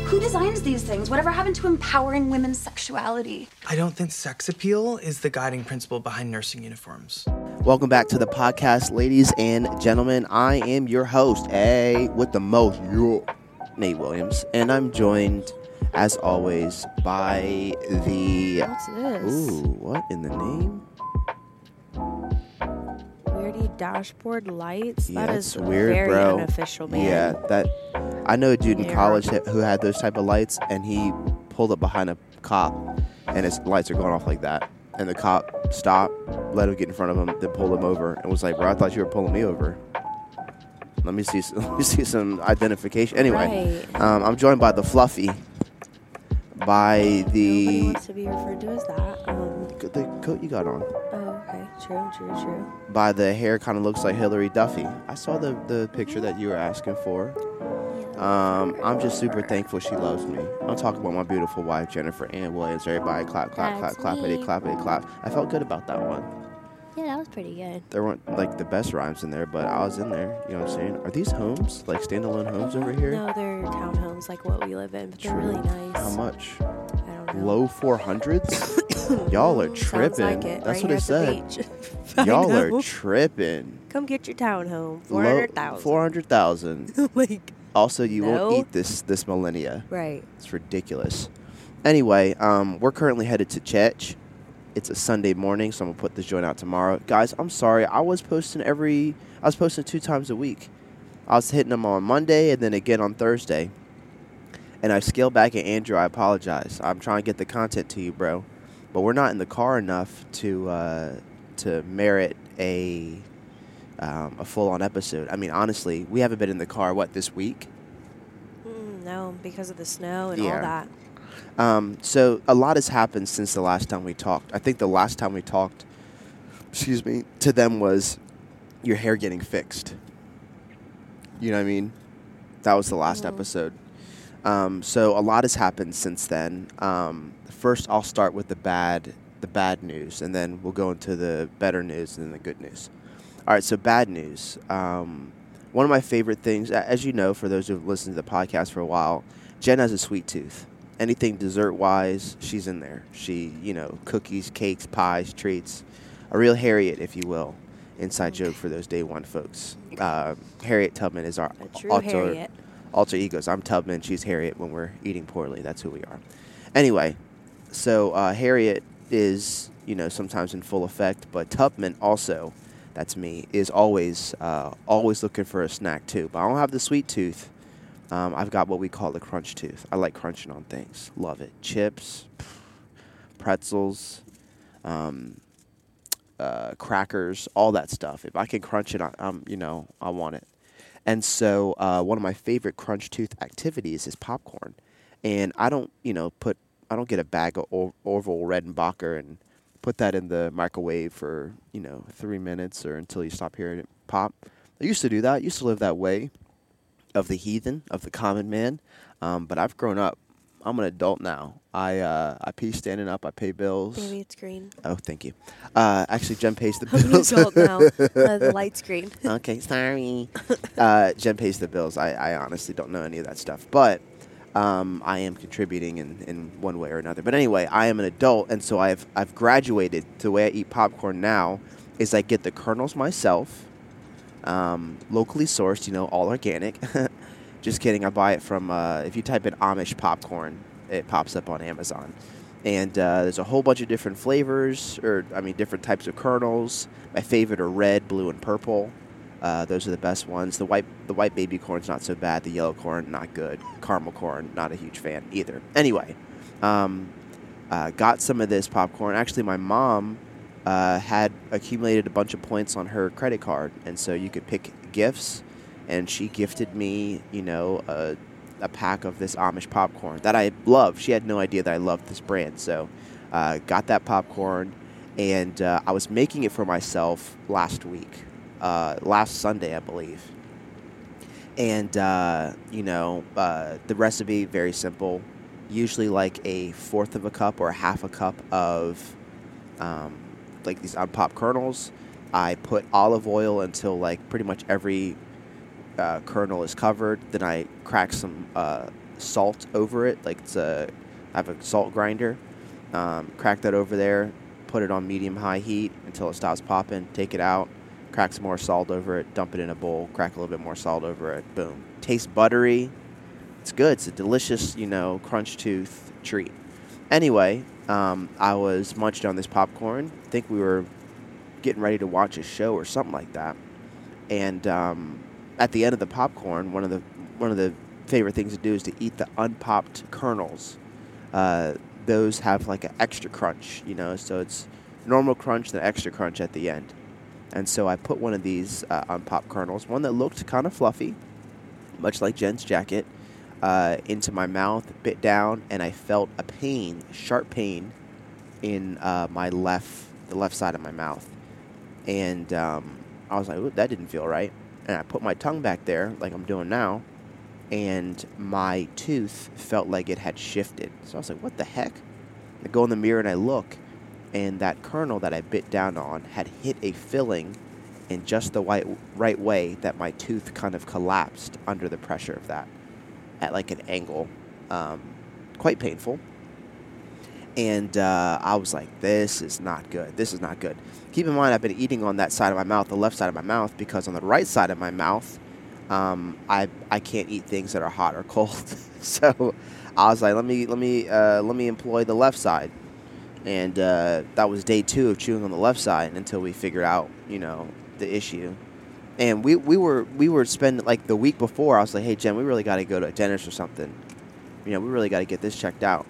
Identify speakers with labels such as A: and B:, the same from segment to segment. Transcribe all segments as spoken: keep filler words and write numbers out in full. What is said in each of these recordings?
A: Who designs these things? Whatever happened to empowering women's sexuality?
B: I don't think sex appeal is the guiding principle behind nursing uniforms.
C: Welcome back to the podcast, ladies and gentlemen. I am your host, A, with the most, yo, Nate Williams. And I'm joined, as always, by the...
D: What's this?
C: Ooh, what in the name?
D: Weirdy dashboard lights?
C: Yeah,
D: that
C: it's
D: is
C: weird,
D: very
C: bro.
D: unofficial, man.
C: Yeah, that... I know a dude in
D: Yeah.
C: college that- who had those type of lights, and he pulled up behind a cop, and his lights are going off like that. And the cop stopped, let him get in front of him, then pulled him over, and was like, bro, I thought you were pulling me over. Let me see, let me see some identification. Anyway,
D: Right.
C: um, I'm joined by the Fluffy, by
D: Nobody
C: the
D: wants to be referred to as that. Um,
C: the coat you got on,
D: oh, okay. True, true, true.
C: by the hair kind of looks like Hillary Duffy. I saw the, the picture that you were asking for. Um, I'm just super thankful she loves me. I'm talking about my beautiful wife, Jennifer Ann Williams. Everybody clap, clap,
D: That's
C: clap, clappity,
D: me.
C: clappity, clap. I felt good about that one.
D: Yeah, that was pretty good.
C: There weren't like the best rhymes in there, but I was in there. You know what I'm saying? Are these homes, like standalone homes over here?
D: No, they're townhomes like what we live in, but they're
C: True.
D: really nice.
C: How much?
D: I don't know.
C: Low four hundreds? Y'all are
D: Sounds
C: tripping.
D: like it.
C: That's
D: right
C: what
D: here
C: it
D: at
C: said.
D: the beach. I
C: Y'all
D: know.
C: are tripping.
D: Come get your townhome. four hundred thousand.
C: four hundred thousand.
D: Like,
C: Also, you
D: No.
C: won't eat this this millennia.
D: right.
C: It's ridiculous. Anyway, um, we're currently headed to Church. It's a Sunday morning, so I'm gonna put this joint out tomorrow. Guys, I'm sorry. I was posting every. I was posting two times a week. I was hitting them on Monday and then again on Thursday. And I scaled back at Andrew. I apologize. I'm trying to get the content to you, bro. But we're not in the car enough to uh, to merit a um, a full-on episode. I mean, honestly, we haven't been in the car what this week.
D: Mm, no, because of the snow and
C: Yeah.
D: all that.
C: Um, so a lot has happened since the last time we talked. I think the last time we talked, excuse me, to them was your hair getting fixed. You know what I mean? That was the last
D: Mhm.
C: episode. Um, so a lot has happened since then. Um, first, I'll start with the bad, the bad news, and then we'll go into the better news and then the good news. All right. So bad news. Um, one of my favorite things, a- as you know, for those who've listened to the podcast for a while, Jen has a sweet tooth. Anything dessert-wise, she's in there. She, you know, cookies, cakes, pies, treats. A real Harriet, if you will. Inside joke for those day one folks. Uh, Harriet Tubman is our
D: A true
C: alter,
D: Harriet.
C: alter egos. I'm Tubman, she's Harriet when we're eating poorly. That's who we are. Anyway, so uh, Harriet is, you know, sometimes in full effect, but Tubman also, that's me, is always uh, always looking for a snack too. But I don't have the sweet tooth. Um, I've got what we call the crunch tooth. I like crunching on things. Love it. Chips, pretzels, um, uh, crackers, all that stuff. If I can crunch it, I, I'm, you know, I want it. And so uh, one of my favorite crunch tooth activities is popcorn. And I don't, you know, put, I don't get a bag of or- Orville Redenbacher and put that in the microwave for, you know, three minutes or until you stop hearing it pop. I used to do that. I used to live that way. Of the heathen, of the common man, um, but I've grown up. I'm an adult now. I uh, I pee standing up. I pay bills.
D: Baby, it's green.
C: Oh, thank you. Uh, actually, Jen pays the
D: I'm an
C: bills.
D: adult now. Uh, the light's green.
C: Okay, sorry. uh, Jen pays the bills. I, I honestly don't know any of that stuff, but um, I am contributing in, in one way or another. But anyway, I am an adult, and so I've I've graduated. The way I eat popcorn now is I get the kernels myself. Um, locally sourced, you know, all organic. Just kidding. I buy it from, uh, if you type in Amish popcorn, it pops up on Amazon. And uh, there's a whole bunch of different flavors, or, I mean, different types of kernels. My favorite are red, blue, and purple. Uh, those are the best ones. The white the white baby corn's not so bad. The yellow corn, not good. Caramel corn, not a huge fan either. Anyway, um, uh, got some of this popcorn. Actually, my mom... Uh, had accumulated a bunch of points on her credit card, and so you could pick gifts, and she gifted me, you know, a, a pack of this Amish popcorn that I love. She had no idea that I loved this brand, so uh, got that popcorn, and uh, I was making it for myself last week, uh, last Sunday, I believe. And, uh, you know, uh, the recipe, very simple, usually like a fourth of a cup or a half a cup of... Um, like these unpopped kernels. I put olive oil until like pretty much every uh, kernel is covered. Then I crack some uh, salt over it. Like it's a, I have a salt grinder. Um, crack that over there. Put it on medium-high heat until it stops popping. Take it out. Crack some more salt over it. Dump it in a bowl. Crack a little bit more salt over it. Boom. Tastes buttery. It's good. It's a delicious, you know, crunch tooth treat. Anyway, um, I was munching on this popcorn. I think we were getting ready to watch a show or something like that. And um, at the end of the popcorn, one of the one of the favorite things to do is to eat the unpopped kernels. Uh, those have like an extra crunch, you know, so it's normal crunch, then extra crunch at the end. And so I put one of these uh, unpopped kernels, one that looked kind of fluffy, much like Jen's jacket, uh, into my mouth, bit down, and I felt a pain, sharp pain, in uh, my left, the left side of my mouth. And um, I was like, ooh, that didn't feel right. And I put my tongue back there, like I'm doing now, and my tooth felt like it had shifted. So I was like, what the heck? I go in the mirror and I look, and that kernel that I bit down on had hit a filling in just the right, right way that my tooth kind of collapsed under the pressure of that at like an angle. Um, quite painful. And uh, I was like, this is not good. This is not good. Keep in mind, I've been eating on that side of my mouth, the left side of my mouth, because on the right side of my mouth, um, I I can't eat things that are hot or cold. So I was like, let me let me uh, let me employ the left side. And uh, that was day two of chewing on the left side until we figured out, you know, the issue. And we, we were we were spending, like, the week before, I was like, hey, Jen, we really got to go to a dentist or something. You know, we really got to get this checked out.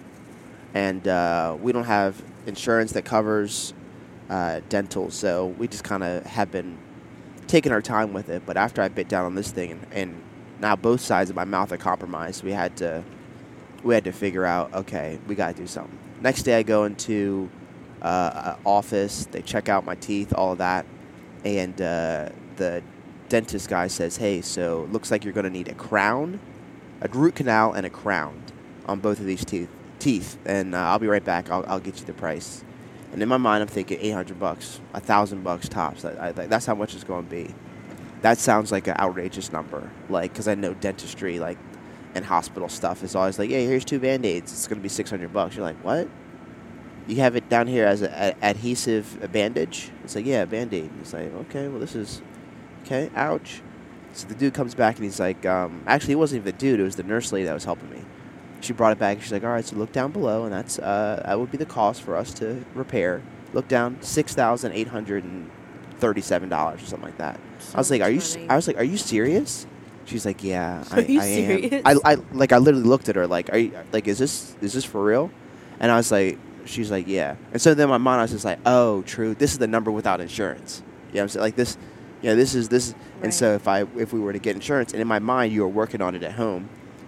C: And uh, we don't have insurance that covers uh, dental, so we just kind of have been taking our time with it. But after I bit down on this thing, and, and now both sides of my mouth are compromised, we had to we had to figure out, okay, we got to do something. Next day I go into uh, an office. They check out my teeth, all of that. And uh, the dentist guy says, hey, so it looks like you're going to need a crown, a root canal, and a crown on both of these teeth. teeth. And uh, I'll be right back. I'll, I'll get you the price. And in my mind, I'm thinking eight hundred bucks, one thousand bucks tops. I, I, that's how much it's going to be. That sounds like an outrageous number. Like, because I know dentistry, like, and hospital stuff is always like, yeah, here's two Band-Aids. It's going to be six hundred bucks. You're like, what? You have it down here as an adhesive bandage? It's like, yeah, a Band-Aid. It's like, okay, well, this is, okay, ouch. So the dude comes back and he's like, um, actually, it wasn't even the dude. It was the nurse lady that was helping me. She brought it back. And she's like, all right, so look down below, and that's uh, that would be the cost for us to repair. Look down, six thousand eight hundred thirty-seven dollars or something like that.
D: So
C: I was like, are you?
D: money.
C: I was like, are you serious? She's like, yeah, I,
D: Are you
C: I
D: serious?
C: am. I, I like I literally looked at her like, are you like, is this is this for real? And I was like, she's like, yeah. And so then in my mind I was just like, oh, true. This is the number without insurance. You know what I'm saying? Like this, yeah, this is this.
D: Right.
C: And so if I if we were to get insurance, and in my mind you were working on it at home,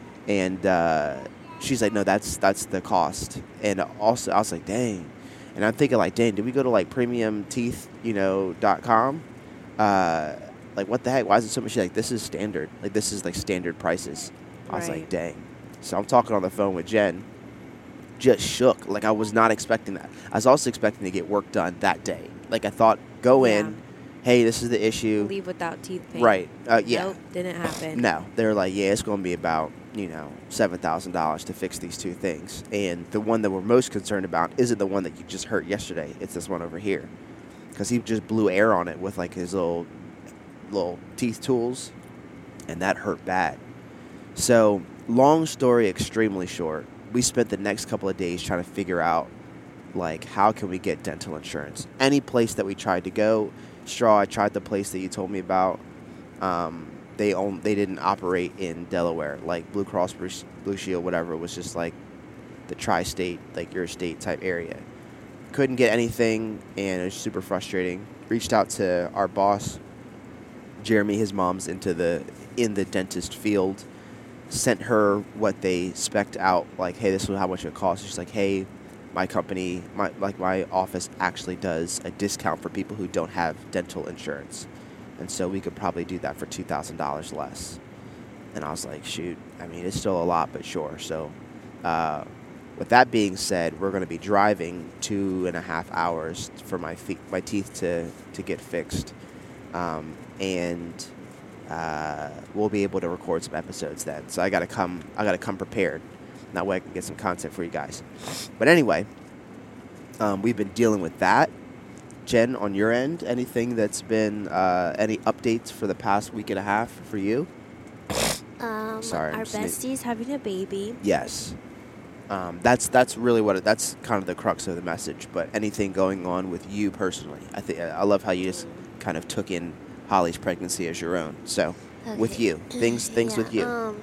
C: and uh, she's like, no, that's that's the cost. And also I was like, dang. And I'm thinking like, dang, did we go to like premium teeth, you know, dot com? Uh, like, what the heck? Why is it so much? She's like, this is standard. Like, this is like standard prices. I was
D: Right.
C: like, dang. So I'm talking on the phone with Jen. Just shook. Like, I was not expecting that. I was also expecting to get work done that day. Like, I thought, go
D: Yeah.
C: in. Hey, this is the issue.
D: Leave without teeth pain.
C: Right. Uh, yeah.
D: Nope, didn't happen.
C: No. They're like, yeah, it's going to be about, you know, seven thousand dollars to fix these two things. And the one that we're most concerned about isn't the one that you just hurt yesterday. It's this one over here. Because he just blew air on it with, like, his little, little teeth tools. And that hurt bad. So, long story, extremely short. We spent the next couple of days trying to figure out, like, how can we get dental insurance? Any place that we tried to go, Straw, I tried the place that you told me about. Um, they own, they didn't operate in Delaware, like Blue Cross Blue Shield, whatever. It was just like the tri-state, like your state type area. Couldn't get anything, and it was super frustrating. Reached out to our boss, Jeremy. His mom's into the in the dentist field. Sent her what they spec'd out, like, hey, this is how much it costs. She's like, hey, my company, my like my office actually does a discount for people who don't have dental insurance, and so we could probably do that for two thousand dollars less. And I was like, shoot, I mean, it's still a lot, but sure. So, uh, with that being said, we're going to be driving two and a half hours for my feet, my teeth to to get fixed, um, and uh, we'll be able to record some episodes then. So I gotta come. I gotta come prepared. That way I can get some content for you guys. But anyway, um, we've been dealing with that. Jen, on your end, anything that's been uh, any updates for the past week and a half for you?
D: Um,
C: Sorry, I'm
D: our
C: sne-
D: bestie's having a baby.
C: Yes. Um, that's that's really what it, that's kind of the crux of the message. But anything going on with you personally? I think I love how you just kind of took in Holly's pregnancy as your own. So, with
D: Okay.
C: you, things things
D: Yeah,
C: with you.
D: Um,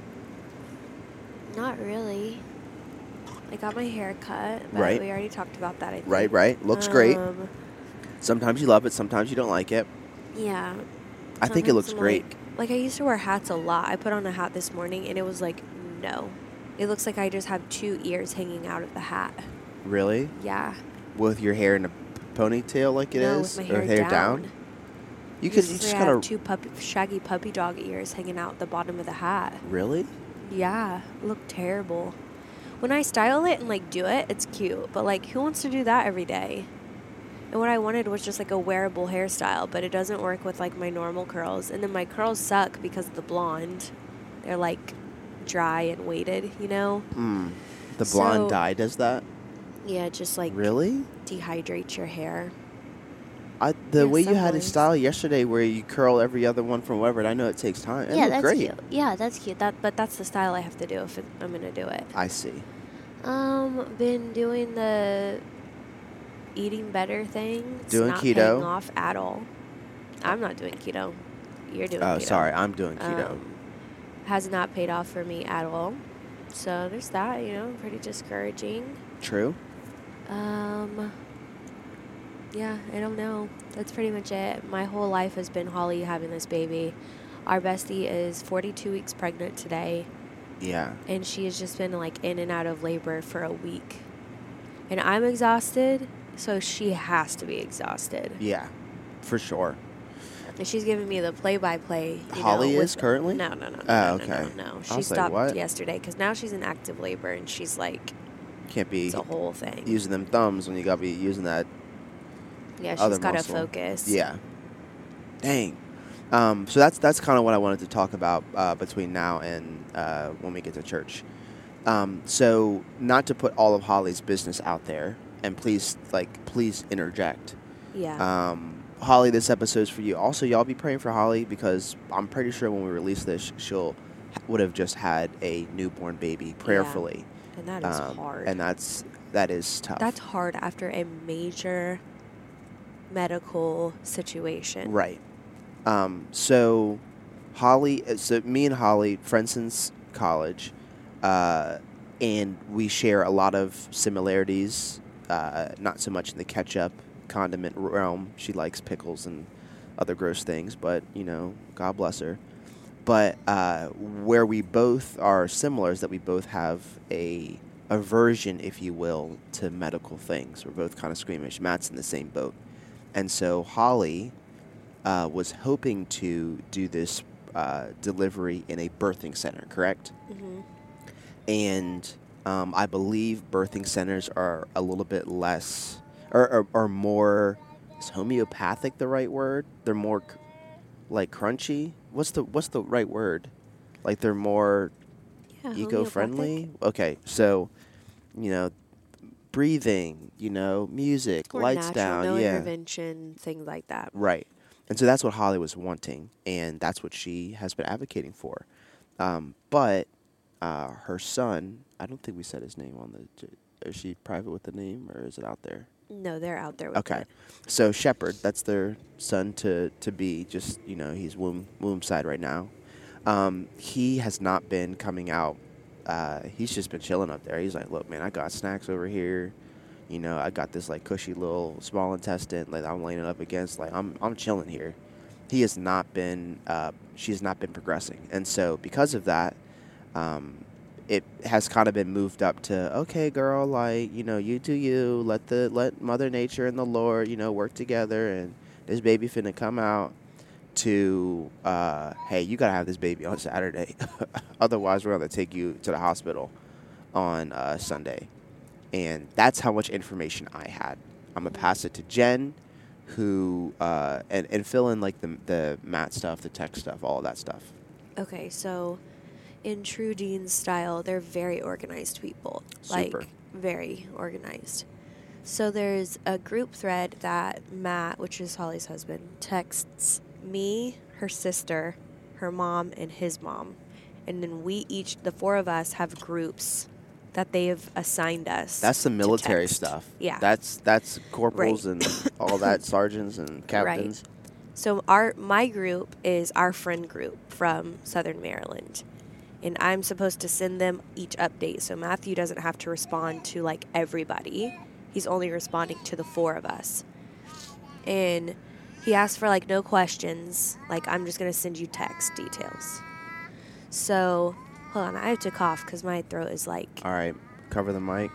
D: not really. I got my hair cut, but
C: Right.
D: we already talked about that, I think.
C: Right, right. Looks great.
D: Um,
C: Sometimes you love it, sometimes you don't like it.
D: Yeah.
C: I think it
D: Sometimes
C: looks
D: I'm
C: great.
D: Like, like, I used to wear hats a lot. I put on a hat this morning, and it was like, no. It looks like I just have two ears hanging out of the hat.
C: Really?
D: Yeah.
C: With your hair in a ponytail like it is,
D: no, with my hair,
C: or hair
D: down.
C: down? You could you
D: Usually
C: just
D: I
C: gotta
D: have two puppy, shaggy puppy dog ears hanging out the bottom of the hat.
C: really.
D: Yeah, look terrible. When I style it and like do it, it's cute. But like, who wants to do that every day? And what I wanted was just like a wearable hairstyle, but it doesn't work with like my normal curls. And then my curls suck because of the blonde. They're like dry and weighted, you know?
C: Mm. The blonde
D: So-
C: dye does that.
D: Yeah, it just like
C: Really?
D: dehydrates your hair.
C: I, the
D: Yeah,
C: way you
D: some
C: had it
D: ways.
C: styled yesterday, where you curl every other one from wherever, I know it takes time. It
D: yeah,
C: looked
D: that's
C: great.
D: cute. Yeah, that's cute. That, but that's the style I have to do if it, I'm gonna do it.
C: I see.
D: Um, been doing the eating better thing. It's
C: Doing
D: not
C: keto?
D: paying off at all. I'm not doing keto. You're doing
C: Oh,
D: keto.
C: sorry, I'm doing keto.
D: Um, has not paid off for me at all. So there's that, you know, pretty discouraging.
C: True.
D: Um, yeah, I don't know. That's pretty much it. My whole life has been Holly having this baby. Our bestie is forty-two weeks pregnant today,
C: Yeah.
D: and she has just been like in and out of labor for a week. And I'm exhausted, so she has to be exhausted.
C: Yeah. For sure.
D: And she's giving me the play-by-play. You
C: Holly
D: know,
C: is
D: with-
C: currently?
D: No, no, no, no,
C: Oh,
D: no,
C: okay.
D: no, no, no.
C: I
D: She
C: was like,
D: stopped
C: what?
D: yesterday because now she's in active labor, and she's like,
C: Can't be
D: it's a whole thing.
C: using them thumbs when you gotta be using that.
D: Yeah,
C: other
D: she's got to
C: muscle.
D: focus.
C: Yeah. Dang. Um, so that's that's kind of what I wanted to talk about uh, between now and uh, when we get to church. Um, so not to put all of Holly's business out there, and please, like, please interject.
D: Yeah.
C: Um, Holly, this episode's for you. Also, y'all be praying for Holly because I'm pretty sure when we release this, she'll would have just had a newborn baby prayerfully.
D: and that is
C: Um,
D: hard.
C: And that's that is tough.
D: That's hard after a major medical situation.
C: Right. Um, so, Holly, uh, so me and Holly, friends since college, uh, and we share a lot of similarities, uh, not so much in the ketchup condiment realm. She likes pickles and other gross things, but, you know, God bless her. But uh, where we both are similar is that we both have a aversion, if you will, to medical things. We're both kind of squeamish. Matt's in the same boat. And so Holly uh, was hoping to do this uh, delivery in a birthing center, correct?
D: hmm
C: And um, I believe birthing centers are a little bit less, or, or, or more, is homeopathic the right word? They're more c- like crunchy? What's the what's the right word? Like they're more
D: Yeah,
C: eco-friendly? Okay, so, you know, breathing, you know, music,
D: Or
C: lights
D: natural,
C: down,
D: no
C: yeah.
D: intervention, things like that.
C: Right. And so that's what Holly was wanting, and that's what she has been advocating for. Um, but uh, her son, I don't think we said his name on the. Is she private with the name, or is it out there?
D: No, they're out there with
C: Okay.
D: it.
C: So Shepherd, that's their son to, to be, just, you know, he's womb, womb side right now. Um, he has not been coming out. Uh, he's just been chilling up there. He's like, look, man, I got snacks over here. You know, I got this, like, cushy little small intestine, like, I'm laying it up against. Like, I'm I'm chilling here. He has not been, uh, she's not been progressing. And so because of that, um, it has kind of been moved up to, okay, girl, like, you know, you do you. Let the let Mother Nature and the Lord, you know, work together, and this baby finna come out. To, uh, hey, you gotta have this baby on Saturday, otherwise we're gonna take you to the hospital on uh, Sunday. And that's how much information I had. I'm gonna pass it to Jen, who uh, and and fill in like the the mat stuff, the tech stuff, all of that stuff.
D: Okay, so in true Dean style, they're very organized people.
C: Super.
D: Like, very organized. So there's a group thread that Matt, which is Holly's husband, texts me, her sister, her mom, and his mom. And then we each, the four of us, have groups that they've assigned us.
C: That's the
D: to
C: military
D: text.
C: stuff.
D: Yeah.
C: That's that's corporals
D: Right.
C: and all that, sergeants and captains.
D: So our my group is our friend group from Southern Maryland. And I'm supposed to send them each update. So Matthew doesn't have to respond to like everybody. He's only responding to the four of us. And he asked for like no questions. Like, I'm just going to send you text details. So, hold on. I have to cough because my throat is like.
C: All right, cover the mic.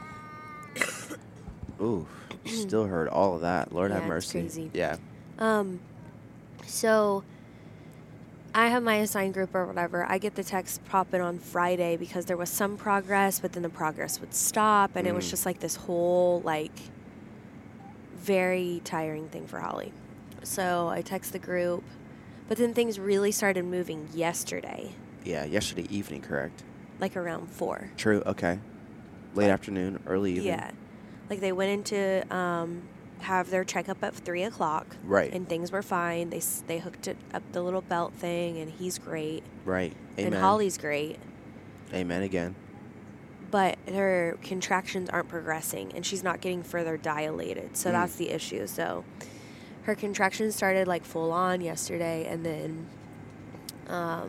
C: Ooh, still heard all of that. Lord
D: Yeah,
C: have
D: it's
C: mercy.
D: crazy.
C: Yeah.
D: Um, so I have my assigned group or whatever. I get the text popping on Friday because there was some progress, but then the progress would stop, and it was
C: Mm.
D: just like this whole like very tiring thing for Holly. So I text the group, but then things really started moving yesterday,
C: Yeah, yesterday evening, correct?
D: like around four.
C: True, okay. Late afternoon, early evening.
D: Yeah, like they went into um, have their checkup at three o'clock.
C: Right.
D: And things were fine. They s- they hooked it up the little belt thing, and he's great.
C: Right. Amen.
D: And Holly's great,
C: Amen again.
D: but her contractions aren't progressing, and she's not getting further dilated. So
C: Mm.
D: that's the issue. So her contractions started like full on yesterday, and then um,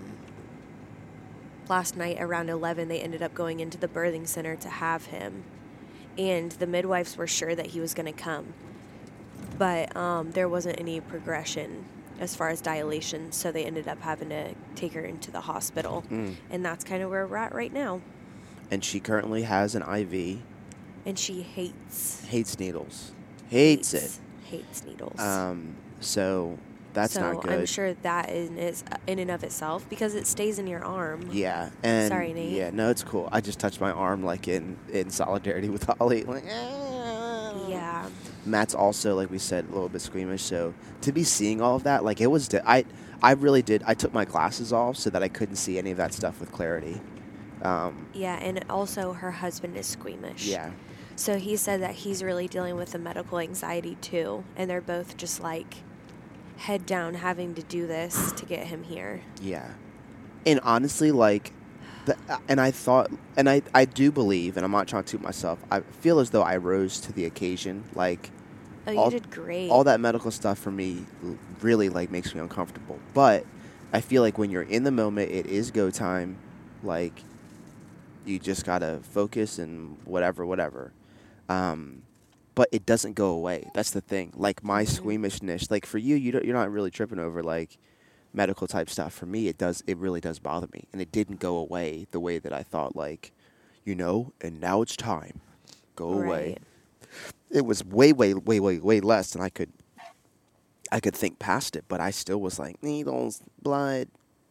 D: last night around eleven, they ended up going into the birthing center to have him, and the midwives were sure that he was going to come, but um, there wasn't any progression as far as dilation, so they ended up having to take her into the hospital,
C: Mm.
D: and that's kind of where we're at right now.
C: And she currently has an I V.
D: And she hates
C: Hates needles. Hates,
D: hates, hates needles.
C: it. Um. So that's
D: so
C: not good.
D: I'm sure that in is in and of itself, because it stays in your arm.
C: Yeah. And
D: Sorry, Nate.
C: Yeah. No, it's cool. I just touched my arm like in in solidarity with Holly. Like. "Ah."
D: Yeah.
C: Matt's also, like we said, a little bit squeamish. So to be seeing all of that, like it was, di- I, I really did. I took my glasses off so that I couldn't see any of that stuff with clarity. Um,
D: Yeah, and also her husband is squeamish.
C: yeah,
D: So he said that he's really dealing with the medical anxiety too, and they're both just like head down having to do this to get him here.
C: yeah. And honestly, like, the, and I thought, and I, I do believe, and I'm not trying to toot myself. I feel as though I rose to the occasion. Like,
D: Oh, you
C: all,
D: did great.
C: all that medical stuff for me l- really like makes me uncomfortable. But I feel like when you're in the moment, it is go time. Like, you just gotta focus and whatever, whatever. Um, but it doesn't go away. That's the thing. Like my
D: Mhm.
C: squeamishness, like for you, you don't, you're not really tripping over like medical type stuff. For me, it does. It really does bother me, and it didn't go away the way that I thought. Like, you know, and now it's time. Go away.
D: Right.
C: It was way, way, way, way, way less than I could. I could think past it, but I still was like needles, blood,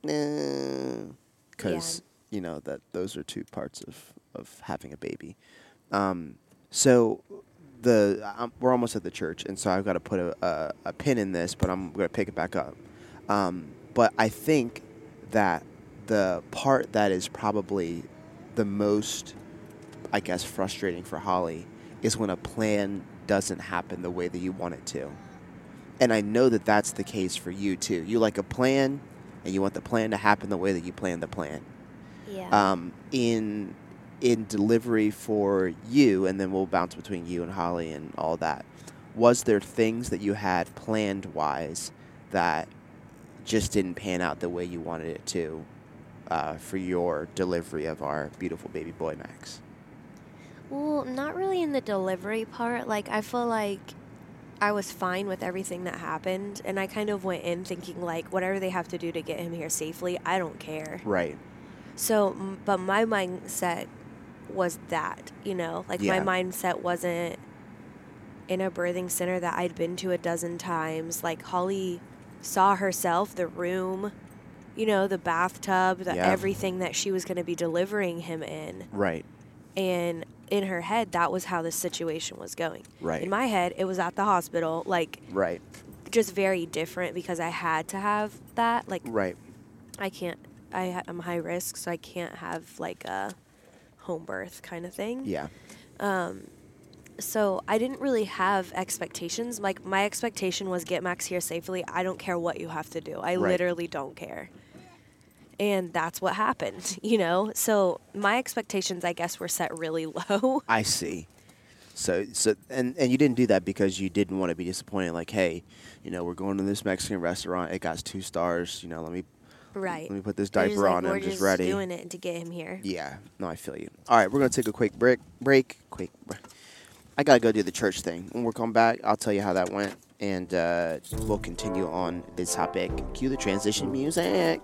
C: because you know that those are two parts of of having a baby. Um, so the um, we're almost at the church, and so I've got to put a, a, a pin in this, but I'm going to pick it back up. Um, but I think that the part that is probably the most, I guess, frustrating for Holly is when a plan doesn't happen the way that you want it to. And I know that that's the case for you too. You like a plan, and you want the plan to happen the way that you planned the plan.
D: Yeah.
C: Um, in in delivery for you, and then we'll bounce between you and Holly and all that. Was there things that you had planned wise that just didn't pan out the way you wanted it to uh, for your delivery of our beautiful baby boy Max?
D: Well, not really in the delivery part. Like, I feel like I was fine with everything that happened, and I kind of went in thinking, like, whatever they have to do to get him here safely, I don't care.
C: Right.
D: So, m- but my mindset was that, you know, like
C: Yeah.
D: my mindset wasn't in a birthing center that I'd been to a dozen times. Like, Holly saw herself, the room, you know, the bathtub, the
C: Yeah.
D: everything that she was going to be delivering him in.
C: Right.
D: And in her head, that was how this situation was going.
C: Right.
D: In my head, it was at the hospital, like,
C: Right.
D: just very different because I had to have that. Like,
C: Right.
D: I can't, I, ha- I'm high risk, so I can't have, like, a home birth kind of thing.
C: Yeah.
D: So I didn't really have expectations. Like, my expectation was get Max here safely. I don't care what you have to do. I
C: Right.
D: literally don't care. And that's what happened, you know? So my expectations, I guess, were set really low.
C: I see. So, so, and, and you didn't do that because you didn't want to be disappointed. Like, hey, you know, we're going to this Mexican restaurant. It got two stars. You know, let me
D: Right.
C: let me put this
D: They're just
C: diaper
D: like,
C: on.
D: We're
C: I'm just
D: just
C: ready.
D: doing it to get him here.
C: Yeah. No, I feel you. All right, we're gonna take a quick break. Break. Quick. br- I gotta go do the church thing. When we come back, I'll tell you how that went, and uh, we'll continue on this topic. Cue the transition music.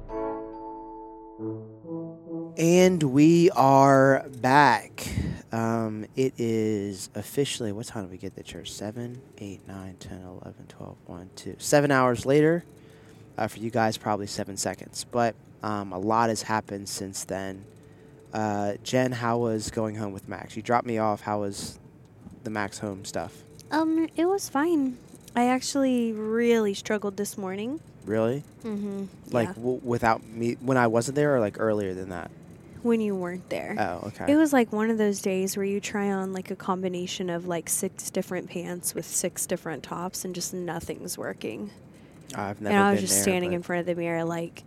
C: And we are back. Um, it is officially, what time did we get to church? seven, eight, nine, ten, eleven, twelve, one, two. Seven hours later. Uh, for you guys, probably seven seconds. But um, a lot has happened since then. Uh, Jen, how was going home with Max? You dropped me off. How was the Max home stuff?
D: Um, it was fine. I actually really struggled this morning.
C: Really?
D: Mm-hmm.
C: Like
D: yeah.
C: w- without me, when I wasn't there, or like earlier than that?
D: When you weren't there.
C: Oh, okay.
D: It was like one of those days where you try on like a combination of like six different pants with six different tops and just nothing's working.
C: I've never
D: And I was
C: been
D: just
C: there,
D: standing
C: but
D: in front of the mirror like,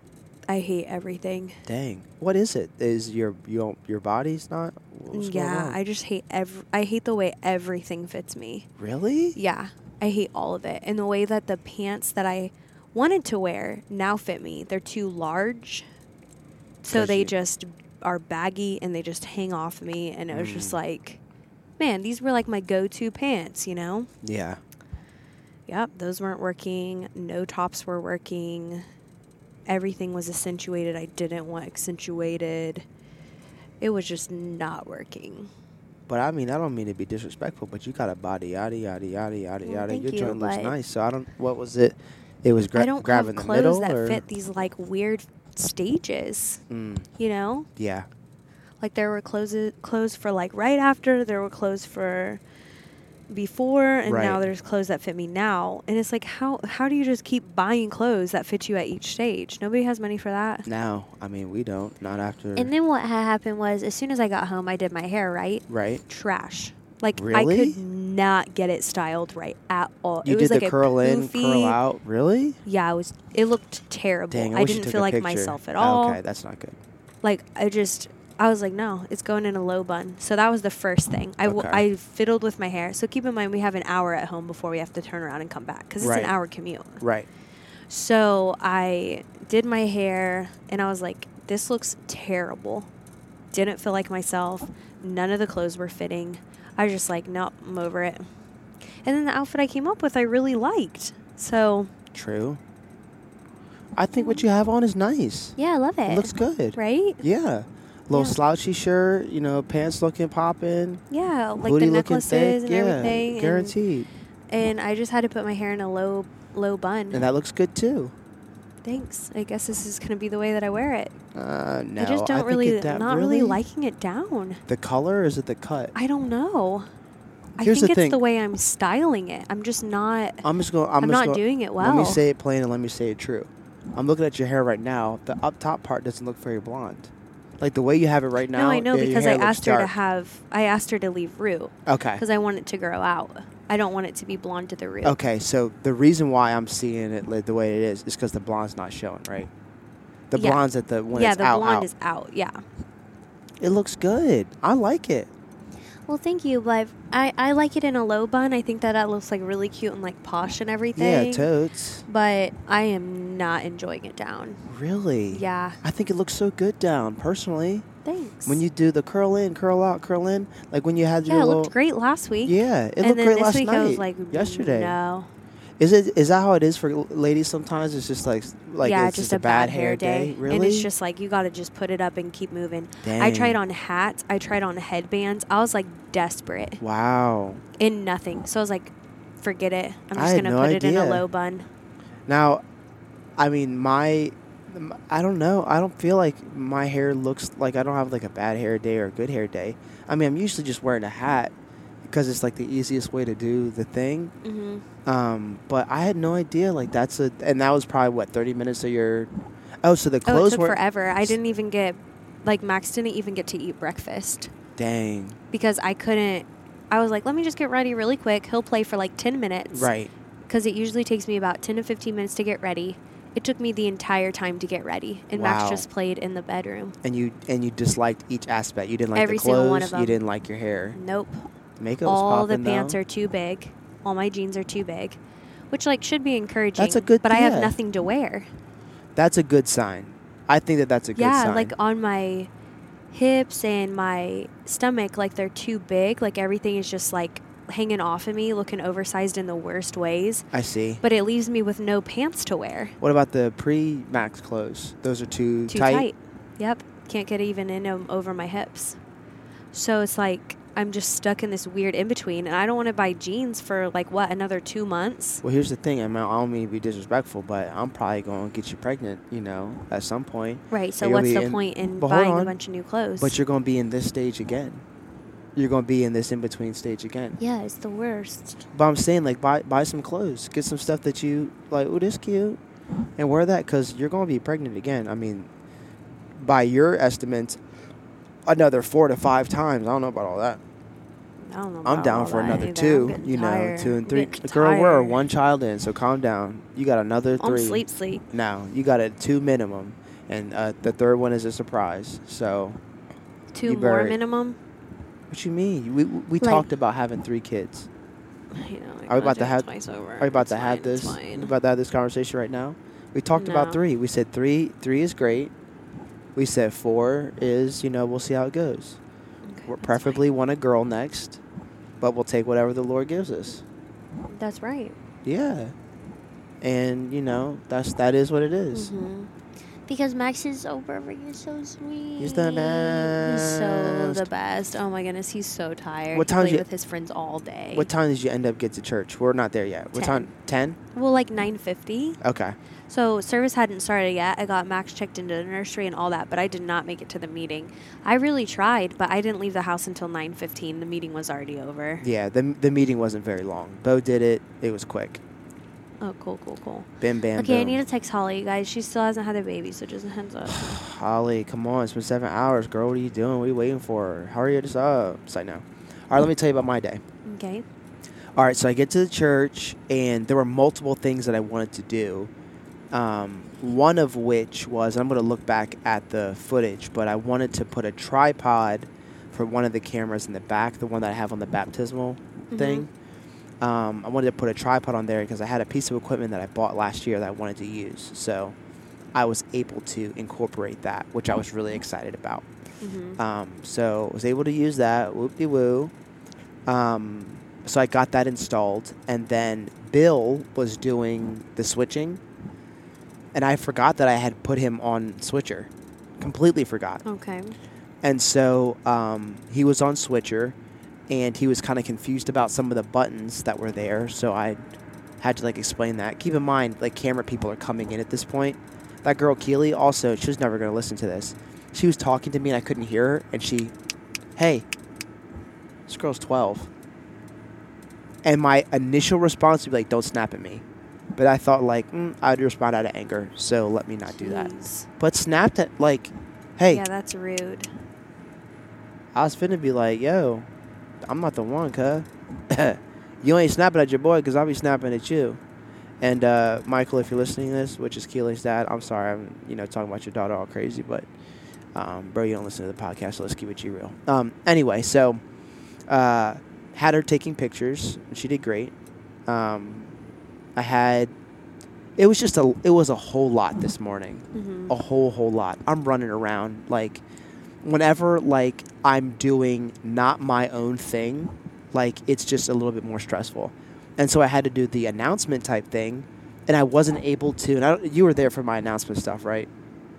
D: I hate everything.
C: Dang. What is it? Is your your your body's not? What's going
D: yeah,
C: on?
D: I just hate ev- I hate the way everything fits me.
C: Really?
D: Yeah, I hate all of it. And the way that the pants that I wanted to wear now fit me. They're too large. So
C: 'Cause
D: they
C: you-
D: just are baggy and they just hang off me. And it was just
C: Mm.
D: like, man, these were like my go-to pants, you know?
C: Yeah.
D: Yep, those weren't working. No tops were working. Everything was accentuated. I didn't want accentuated. It was just not working.
C: But I mean, I don't mean to be disrespectful, but you got a body, yada yada yada yada
D: Well,
C: yada.
D: thank
C: Your
D: you,
C: joint looks
D: but-
C: nice. So I don't. What was it? It was gra-
D: I don't
C: grabbing
D: have
C: the middle,
D: clothes that
C: or
D: fit these like weird stages,
C: Mm,
D: you know?
C: yeah.
D: Like there were clothes clothes for like right after, there were clothes for before, and now
C: Right.
D: there's clothes that fit me now. And it's like how how do you just keep buying clothes that fit you at each stage? Nobody has money for that.
C: Now, I mean, we don't. Not after.
D: And then what had happened was as soon as I got home, I did my hair, right?
C: right.
D: Trash. Like I
C: Really?
D: could not get it styled right at all.
C: You
D: it was
C: did
D: like
C: the
D: a
C: curl in,
D: poofy-
C: curl out. Really?
D: Yeah, it was. It looked terrible.
C: Dang, I,
D: I
C: wish you
D: didn't
C: took
D: feel
C: a
D: like
C: picture.
D: myself at
C: Oh,
D: all.
C: okay, that's not good.
D: Like I just, I was like, no, it's going in a low bun. So that was the first thing. I, w-
C: Okay.
D: I fiddled with my hair. So keep in mind, we have an hour at home before we have to turn around and come back because it's
C: Right.
D: an hour commute.
C: Right.
D: So I did my hair and I was like, this looks terrible. Didn't feel like myself. None of the clothes were fitting. I was just like, nope, I'm over it. And then the outfit I came up with, I really liked. So
C: True. I think what you have on is nice.
D: yeah, I love it.
C: It looks good.
D: right?
C: Yeah. Little
D: Yeah.
C: slouchy shirt, you know, pants looking popping.
D: Yeah, like
C: booty
D: the
C: looking
D: necklaces
C: thick.
D: and
C: yeah,
D: everything. and-
C: guaranteed.
D: And I just had to put my hair in a low, low bun.
C: And that looks good too.
D: Thanks. I guess this is gonna be the way that I wear it.
C: Uh, no,
D: I just don't
C: think
D: really,
C: it da-
D: not really liking it down.
C: the color. Or is it the cut?
D: I don't know. I
C: Here's
D: think
C: the
D: it's
C: thing.
D: the way I'm styling it. I'm just not.
C: I'm just going. I'm,
D: I'm
C: just
D: not
C: gonna-
D: doing it
C: Let me
D: well.
C: say it plain and let me say it true. I'm looking at your hair right now. The up top part doesn't look very blonde. Like the way you have it right now.
D: No, I know
C: yeah, your
D: because I
C: hair looks
D: asked her to
C: dark.
D: have. I asked her to leave root
C: Okay.
D: because I want it to grow out. I don't want it to be blonde to the root.
C: Okay, so the reason why I'm seeing it li- the way it is is because the blonde's not showing, right? The
D: Yeah.
C: blonde's at the when
D: yeah,
C: it's
D: the
C: out,
D: blonde
C: out.
D: is out. Yeah.
C: It looks good. I like it.
D: Well, thank you, but I, I like it in a low bun. I think that that looks like really cute and like posh and everything.
C: Yeah, totes.
D: But I am not enjoying it down.
C: Really?
D: Yeah.
C: I think it looks so good down, personally.
D: Thanks.
C: When you do the curl in, curl out, curl in, like when you had
D: yeah,
C: your
D: it
C: little.
D: looked great last week.
C: Yeah, it
D: and
C: looked
D: then
C: great
D: this
C: last
D: week
C: night.
D: I was like,
C: yesterday.
D: no.
C: Is it? Is that how it is for l- ladies? Sometimes it's just like like
D: yeah,
C: it's
D: just, a bad hair day.
C: Really?
D: And it's just like you got to just put it up and keep moving. I
C: Dang.
D: tried on hats. I tried on headbands. I was like desperate
C: Wow.
D: in nothing. So I was like, forget it. I'm
C: I
D: just
C: had
D: gonna
C: no
D: put it in a
C: idea.
D: low bun.
C: Now, I mean, my Um, I don't know. I don't feel like my hair looks like I don't have like a bad hair day or a good hair day. I mean, I'm usually just wearing a hat because it's like the easiest way to do the thing.
D: Mm-hmm.
C: Um, but I had no idea like that's a, and that was probably what thirty minutes of your. Oh, so the
D: Oh, it
C: clothes
D: took
C: were
D: forever. I didn't even get, like, Max didn't even get to eat breakfast
C: Dang.
D: because I couldn't. I was like, let me just get ready really quick. He'll play for like ten minutes.
C: Right.
D: Because it usually takes me about ten to fifteen minutes to get ready. It took me the entire time to get ready, and
C: Wow.
D: Max just played in the bedroom.
C: And you and you disliked each aspect. You didn't like
D: Every
C: the clothes.
D: single one of
C: You
D: them.
C: didn't like your hair.
D: Nope.
C: Makeup was
D: All the
C: popping,
D: pants
C: though.
D: are too big. All my jeans are too big, which like should be encouraging.
C: That's a good-
D: But I have
C: yeah.
D: nothing to wear.
C: That's a good sign. I think that that's a good
D: Yeah,
C: sign.
D: like on my hips and my stomach, like they're too big. Like everything is just like hanging off of me, looking oversized in the worst ways.
C: I see.
D: But it leaves me with no pants to wear.
C: What about the pre-Max clothes? Those are too,
D: Too
C: tight.
D: tight. Yep. Can't get even in them over my hips. So it's like I'm just stuck in this weird in between, and I don't want to buy jeans for like what, another two months.
C: Well, here's the thing. I mean, I don't mean to be disrespectful, but I'm probably going to get you pregnant, you know, at some point.
D: Right. So
C: And you'll
D: what's
C: be
D: the
C: in-
D: point in
C: but hold
D: buying a
C: on.
D: bunch of new clothes?
C: But you're going to be in this stage again. You're going to be in this in-between stage again.
D: yeah, it's the worst.
C: But I'm saying, like, buy buy some clothes. Get some stuff that you, like, oh, this cute. And wear that because you're going to be pregnant again. I mean, by your estimates, another four to five times. I don't know about all that.
D: I don't know.
C: I'm
D: about
C: down
D: all
C: for
D: that
C: another
D: either. I'm
C: two,
D: getting
C: you know,
D: tired.
C: two and
D: I'm
C: three.
D: getting
C: Girl, we're
D: tired.
C: one child in, so calm down. You got another
D: I'm
C: three.
D: sleep, sleep.
C: No, you got a two minimum, and uh, the third one is a surprise. So,
D: Two
C: You
D: more
C: better-
D: minimum.
C: what you mean? We we
D: Like-
C: talked about having three kids.
D: You know,
C: Are we about to have?
D: Twice over.
C: Are we about
D: It's
C: to have
D: fine, it's
C: this?
D: fine.
C: We about to have this conversation right now? We talked about
D: No.
C: three. We said three. Three is great. We said four is, you know, we'll see how it goes.
D: Okay,
C: We're
D: that's
C: preferably want a girl next, but we'll take whatever the Lord gives us.
D: fine. That's right.
C: Yeah. And, you know, that's that is what it is.
D: Mm-hmm. Because Max is so perfect. He's so sweet.
C: He's the
D: He's so
C: best.
D: the best. Oh my goodness, he's so tired.
C: What
D: He
C: time
D: played
C: did you-
D: with his friends all day.
C: What time did you end up get to church? We're not there yet. What
D: Ten.
C: time? ten?
D: Well, like nine fifty.
C: Okay.
D: So service hadn't started yet. I got Max checked into the nursery and all that, but I did not make it to the meeting. I really tried, but I didn't leave the house until nine fifteen. The meeting was already over.
C: Yeah, the the meeting wasn't very long. Bo did it. It was quick.
D: Oh, cool, cool, cool.
C: Bam, bam,
D: Okay, I
C: boom.
D: need to text Holly, guys. She still hasn't had a baby, so just a heads up.
C: Holly, come on. It's been seven hours, girl. What are you doing? What are you waiting for? Hurry this up. It's like, no. All right, let me tell you about my day.
D: Okay.
C: All right, so I get to the church, and there were multiple things that I wanted to do. Um, one of which was, I'm going to look back at the footage, but I wanted to put a tripod for one of the cameras in the back, the one that I have on the baptismal
D: Mm-hmm.
C: thing. Um, I wanted to put a tripod on there because I had a piece of equipment that I bought last year that I wanted to use. So I was able to incorporate that, which I was really excited about.
D: Mm-hmm.
C: Um, so I was able to use that. Whoop-de-woo. Um, so I got that installed. And then Bill was doing the switching. And I forgot that I had put him on switcher. Completely forgot.
D: Okay.
C: And so um, he was on switcher. And he was kind of confused about some of the buttons that were there. So I had to, like, explain that. Keep in mind, like, camera people are coming in at this point. That girl, Keely, also, she was never going to listen to this. She was talking to me, and I couldn't hear her. And she, hey, this girl's twelve. And my initial response would be like, don't snap at me. But I thought, like, mm, I'd respond out of anger. So let me not do that.
D: Jeez.
C: But snapped at, like, hey.
D: Yeah, that's rude.
C: I was finna be like, yo, I'm not the one, cuz. You ain't snapping at your boy because I'll be snapping at you. And uh, Michael, if you're listening to this, which is Keely's dad, I'm sorry I'm, you know, talking about your daughter all crazy, but, um, bro, you don't listen to the podcast, so let's keep it G real. Um, anyway, so uh, had her taking pictures. And she did great. Um, I had, it was just a, it was a whole lot this morning.
D: Mm-hmm.
C: A whole, whole lot. I'm running around, like, whenever, like, I'm doing not my own thing, like, it's just a little bit more stressful. And so I had to do the announcement type thing, and I wasn't able to. And I don't, you were there for my announcement stuff, right?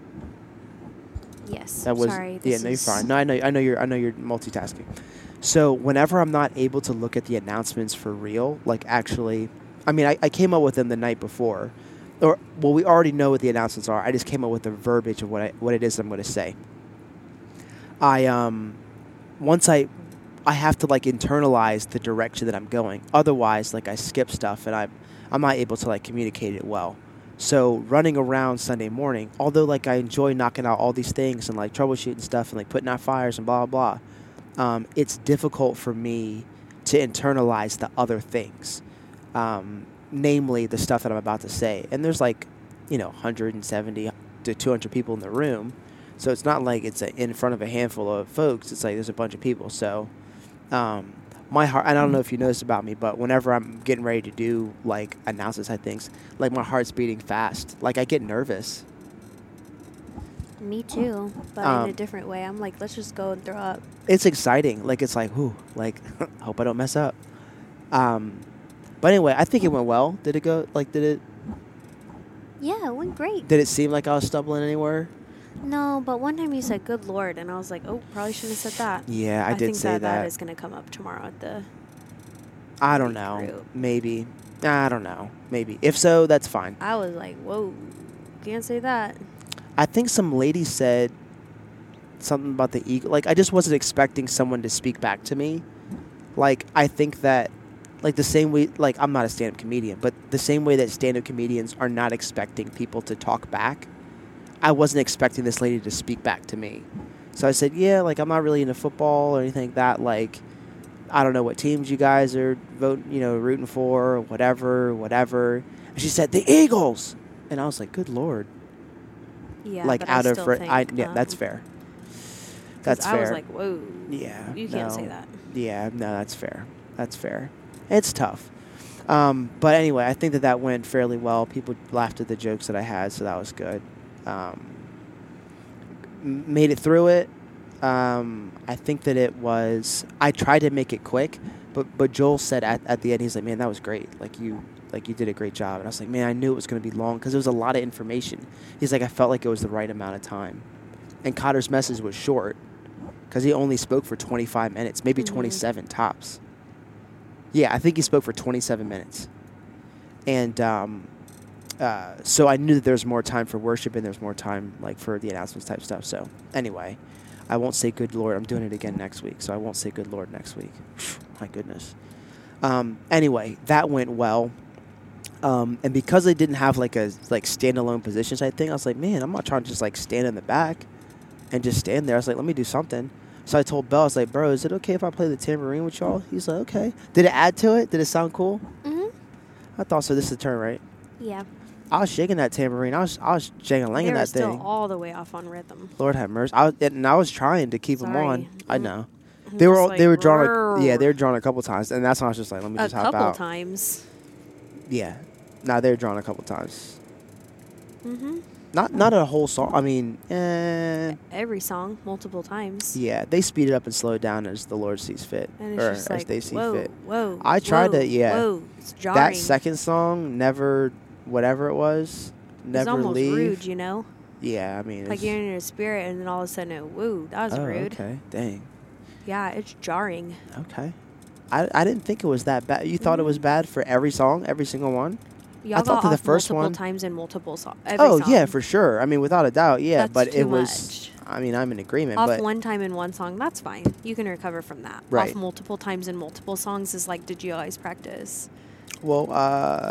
D: Yes.
C: That was
D: Sorry.
C: yeah.
D: this
C: No, you're
D: is-
C: fine. No, I know. I know you're. I know you're multitasking. So whenever I'm not able to look at the announcements for real, like actually, I mean, I, I came up with them the night before, or well, we already know what the announcements are. I just came up with the verbiage of what I, what it is I'm going to say. I um, once I, I have to like internalize the direction that I'm going. Otherwise, like I skip stuff and I'm I'm not able to like communicate it well. So running around Sunday morning, although like I enjoy knocking out all these things and like troubleshooting stuff and like putting out fires and blah blah blah, um, it's difficult for me to internalize the other things. Um, namely the stuff that I'm about to say. And there's like, you know, one hundred seventy to two hundred people in the room. So it's not like it's a, in front of a handful of folks. It's like there's a bunch of people. So um, my heart, and I don't know if you know this about me, but whenever I'm getting ready to do like announcements type things, like my heart's beating fast. Like I get nervous.
D: Me too, but
C: Um,
D: in a different way. I'm like, let's just go and throw up.
C: It's exciting. Like it's like, whoo, like hope I don't mess up. Um, but anyway, I think it went well. Did it go, like, did it,
D: Yeah, it went great.
C: did it seem like I was stumbling anywhere?
D: No, but one time you said "Good Lord," and I was like, "Oh, probably shouldn't have said that."
C: Yeah, I,
D: I
C: did
D: think
C: say
D: that,
C: that.
D: that is going to come up tomorrow at the.
C: I don't know.
D: group.
C: Maybe. I don't know. Maybe. If so, that's fine.
D: I was like, "Whoa, can't say that."
C: I think some lady said something about the ego. Like, I just wasn't expecting someone to speak back to me. Like, I think that, like, the same way, like, I'm not a stand-up comedian, but the same way that stand-up comedians are not expecting people to talk back, I wasn't expecting this lady to speak back to me. So I said, yeah, like, I'm not really into football or anything like that. Like, I don't know what teams you guys are voting, you know, rooting for, or whatever, whatever. And she said, the Eagles! And I was like, good Lord.
D: Yeah,
C: like,
D: but
C: out
D: I
C: of,
D: still
C: re-
D: think,
C: I, yeah,
D: um,
C: that's fair.
D: 'cause
C: That's
D: I
C: fair.
D: was like, "Whoa,
C: Yeah.
D: you can't
C: no.
D: say that."
C: Yeah, no, that's fair. That's fair. It's tough. Um, but anyway, I think that that went fairly well. People laughed at the jokes that I had, so that was good. Um, m- made it through it. Um, I think that it was. I tried to make it quick, but but Joel said at, at the end, he's like, "Man, that was great. Like you, like you did a great job." And I was like, "Man, I knew it was going to be long because it was a lot of information." He's like, "I felt like it was the right amount of time," and Cotter's message was short because he only spoke for twenty-five minutes, maybe
D: Mhm.
C: twenty-seven tops. Yeah, I think he spoke for twenty-seven minutes, and um, uh, so I knew that there was more time for worship and there was more time like for the announcements type stuff. So anyway. I won't say good Lord. I'm doing it again next week, so I won't say good Lord next week. My goodness. Um, anyway, that went well. Um, and because I didn't have like a like standalone positions, I think I was like, man, I'm not trying to just like stand in the back and just stand there. I was like, let me do something. So I told Bell, I was like, bro, is it okay if I play the tambourine with y'all? He's like, okay. Did it add to it? Did it sound cool?
D: Mhm.
C: I thought so. This is the turn, right?
D: Yeah.
C: I was shaking that tambourine. I was I was jangling
D: They were
C: that
D: still
C: thing.
D: all the way off on rhythm.
C: Lord have mercy. I was, and I was trying to keep them
D: Sorry.
C: on. I
D: Mm.
C: know.
D: I'm
C: They were
D: just
C: all, they
D: like,
C: were drawn. A, yeah,
D: "Rrrr."
C: they were drawn a couple times, and that's when I was just like, let me
D: a
C: just hop
D: couple
C: out.
D: times.
C: Yeah, nah, they were drawn a couple times.
D: Mhm.
C: Not not a whole song. I mean, eh,
D: Every song, multiple times.
C: yeah, they speed it up and slow it down as the Lord sees fit,
D: And it's
C: or
D: just
C: as
D: like,
C: they see
D: whoa,
C: fit.
D: whoa.
C: I tried
D: whoa,
C: to- yeah.
D: Whoa, it's jarring.
C: That second song, never, whatever it was,
D: It's
C: never
D: almost
C: leave.
D: rude, you know?
C: Yeah, I mean,
D: Like
C: it's,
D: you're in your spirit, and then all of a sudden, it, whoa, that was
C: oh,
D: rude.
C: okay, dang,
D: Yeah, it's jarring.
C: okay. I I didn't think it was that bad. You thought it was
D: Mhm.
C: bad for every song, every single one?
D: Y'all
C: thought
D: got
C: that the
D: off
C: first
D: multiple
C: one-
D: times in multiple songs.
C: Oh yeah, for sure. I mean, without a doubt, yeah.
D: That's
C: but
D: too
C: it was.
D: much.
C: I mean, I'm in agreement,
D: Off
C: but
D: one time in one song, that's fine. You can recover from that.
C: Right.
D: Off multiple times in multiple songs is like, did you always practice?
C: well, uh,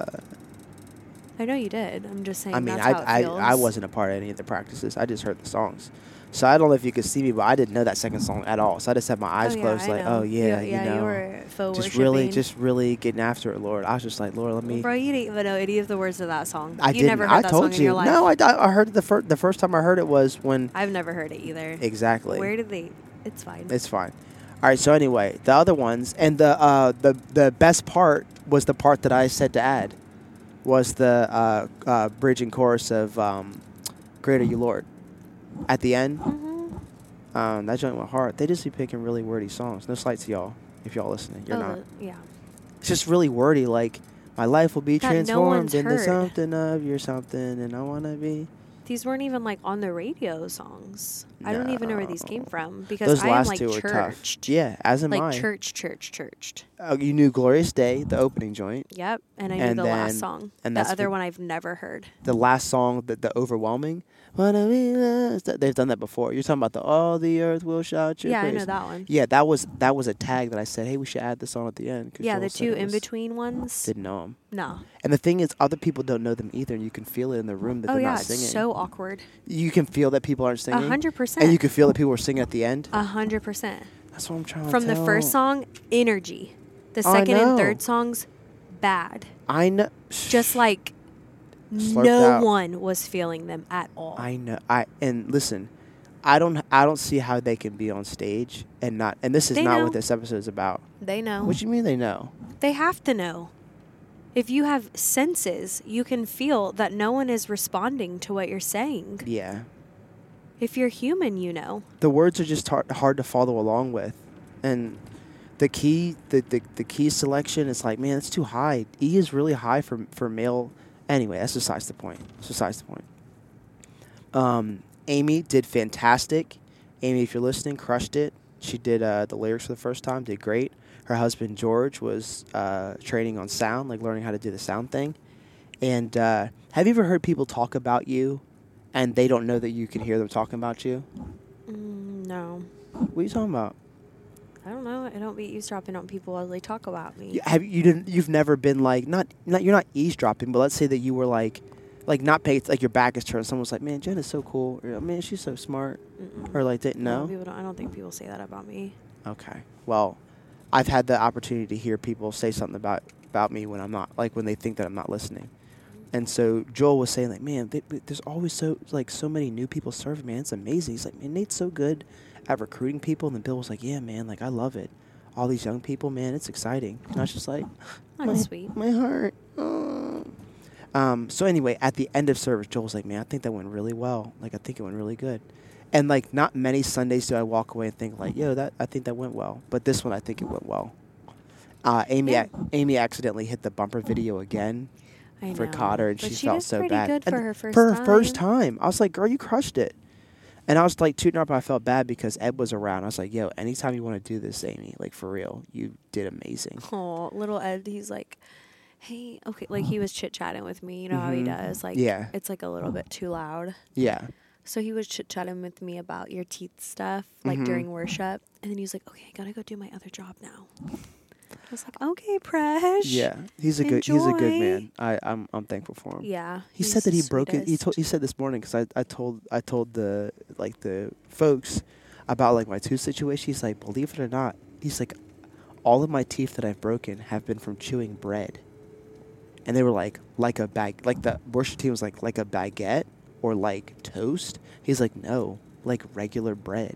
D: I know you did. I'm just saying
C: I mean,
D: that's
C: I
D: how it
C: I,
D: feels.
C: I wasn't a part of any of the practices. I just heard the songs, so I don't know if you could see me, but I didn't know that second song at all. So I just had my eyes
D: oh, yeah,
C: closed,
D: I
C: like,
D: know.
C: oh yeah,
D: you,
C: you
D: yeah,
C: know,
D: you were faux
C: just really,
D: worshiping.
C: just really getting after it, Lord. I was just like, Lord, let me.
D: Bro, you didn't even know any of the words of that song.
C: I
D: you
C: didn't.
D: never heard
C: I
D: that
C: told
D: song
C: you.
D: in your life.
C: No, I, I heard it the first the first time I heard it was when
D: I've never heard it either.
C: exactly.
D: Where did they? It's fine.
C: It's fine. All right. So anyway, the other ones and the uh, the the best part was the part that I said to add, was the uh, uh, bridge and chorus of um, "Great Are You, Lord." At the end,
D: Mhm.
C: um, that joint went hard. They just be picking really wordy songs. No slight to y'all if y'all listening. You're
D: oh,
C: not.
D: the- yeah.
C: It's just really wordy. Like my life will be
D: That no
C: transformed
D: one's
C: into
D: heard.
C: something of your something, and I wanna be.
D: These weren't even like on the radio songs. I don't even know where these
C: No.
D: came from because
C: Those
D: I am
C: last
D: like
C: two are tough.
D: churched.
C: Yeah, as am
D: Like
C: I.
D: church, church, churched.
C: Uh, you knew "Glorious Day," the opening joint.
D: Yep, and I knew
C: And
D: the
C: then-
D: last song.
C: and
D: the
C: that's
D: other
C: be-
D: one I've never heard.
C: The last song, the, the overwhelming. Wanna be lost. Th- They've done that before. You're talking about the "All the Earth Will Shout Your
D: Yeah, I
C: Praise."
D: know that one.
C: Yeah, that was that was a tag that I said, hey, we should add this on at the end. 'cause
D: Yeah,
C: Joel
D: the
C: said
D: two
C: it
D: in
C: was-
D: between ones.
C: Didn't know them.
D: No.
C: And the thing is, other people don't know them either, and you can feel it in the room that
D: Oh
C: they're
D: yeah,
C: not
D: it's
C: singing.
D: so awkward.
C: You can feel that people aren't
D: A
C: singing.
D: hundred percent.
C: And you can feel that people are singing at the end.
D: A hundred percent.
C: That's what I'm trying
D: From
C: to
D: the
C: tell.
D: first song, energy. The
C: I
D: second and
C: know.
D: third songs, bad.
C: I know.
D: Just like
C: Slurped
D: no
C: out.
D: one was feeling them at all.
C: I know. I and listen, I don't. I don't see how they can be on stage and not. And this is
D: They
C: not
D: know.
C: what this episode is about.
D: They know.
C: What do you mean they know?
D: They have to know. If you have senses, you can feel that no one is responding to what you're saying.
C: Yeah.
D: If you're human, you know.
C: The words are just hard, hard to follow along with, and the key, the, the the key selection is like, man, it's too high. E is really high for for male. Anyway, that's besides the point. That's besides the point. Um, Amy did fantastic. Amy, if you're listening, crushed it. She did uh, the lyrics for the first time, did great. Her husband, George, was uh, training on sound, like learning how to do the sound thing. And uh, have you ever heard people talk about you and they don't know that you can hear them talking about you?
D: Mm, no.
C: What are you talking about?
D: I don't know. I don't be eavesdropping on people as they talk about me.
C: You, have you didn't? You've never been like not not you're not eavesdropping, but let's say that you were like, like not paying, like your back is turned. Someone's like, man, Jen is so cool. Or, man, she's so smart.
D: Mm-mm.
C: Or like, didn't
D: No,
C: know.
D: people don't, I don't think people say that about me.
C: Okay. Well, I've had the opportunity to hear people say something about about me when I'm not, like when they think that I'm not listening. And so Joel was saying like, man, they, there's always so like so many new people serving, man. It's amazing. He's like, man, Nate's so good at recruiting people. And then Bill was like, yeah, man, like I love it. All these young people, man, it's exciting. And I was just like,
D: That's
C: my,
D: sweet.
C: my heart. Oh. Um, so anyway, at the end of service, Joel was like, man, I think that went really well. Like, I think it went really good. And like, not many Sundays do I walk away and think like, yo, that I think that went well. But this one, I think it went well. Uh, Amy,
D: Yeah.
C: ac- Amy accidentally hit the bumper video again
D: I
C: for
D: know.
C: Cotter, and
D: But
C: she,
D: she
C: felt
D: did
C: so
D: pretty
C: bad.
D: good for
C: And
D: her first
C: for her
D: time.
C: first time, I was like, girl, you crushed it. And I was like tooting her up, and I felt bad because Ed was around. I was like, yo, anytime you want to do this, Amy, like for real, you did amazing.
D: Oh, little Ed, he's like, hey, okay, like he was chit chatting with me. You know how he
C: Mhm.
D: does. Like,
C: Yeah.
D: it's like a little bit too loud.
C: Yeah.
D: So he was chit chatting with me about your teeth stuff, like
C: Mhm.
D: during worship. And then he was like, okay, I gotta go do my other job now. I was like, okay, Presh.
C: Yeah, he's a good he's a good
D: Enjoy.
C: man. I I'm I'm thankful for him.
D: Yeah.
C: He
D: he's
C: said that
D: the
C: he broke it. He
D: sweetest.
C: told he said this morning because I, I told I told the like the folks about like my tooth situation. He's like, believe it or not, he's like, all of my teeth that I've broken have been from chewing bread, and they were like like a bag like the worship team was like like a baguette or like toast. He's like, no, like regular bread.